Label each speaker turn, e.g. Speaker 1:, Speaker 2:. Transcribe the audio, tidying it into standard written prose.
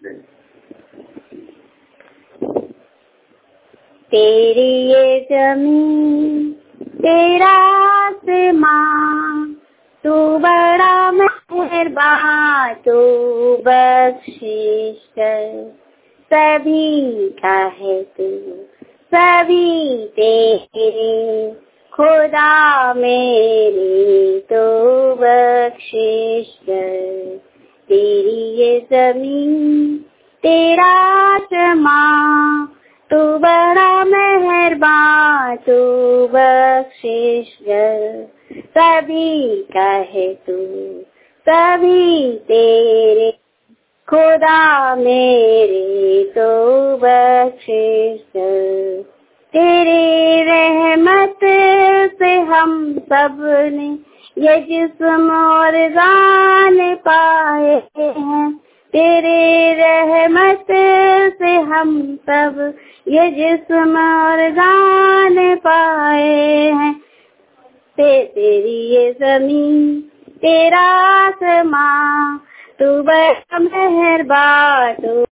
Speaker 1: तेरी ये जमीन तेरा आसमां, तू बड़ा मेहरबान, तू बख्शिश कर सभी का है तू, सभी तेरे खुदा मेरे, तो बख्शिश कर। तेरी ये जमीन तेरा आसमां, तू बड़ा मेहरबान, तू बख्शिश कर सभी का है तू, सभी तेरे खुदा मेरे, तो बख्शिश कर। तेरी रहमत से हम सब ने ये जिस्म और जान पाए हैं, तेरे रहमत से हम सब ये जिस्म और जान पाए हैं। तेरी ये जमीन तेरा आसमां, तू बड़ा मेहरबान, तू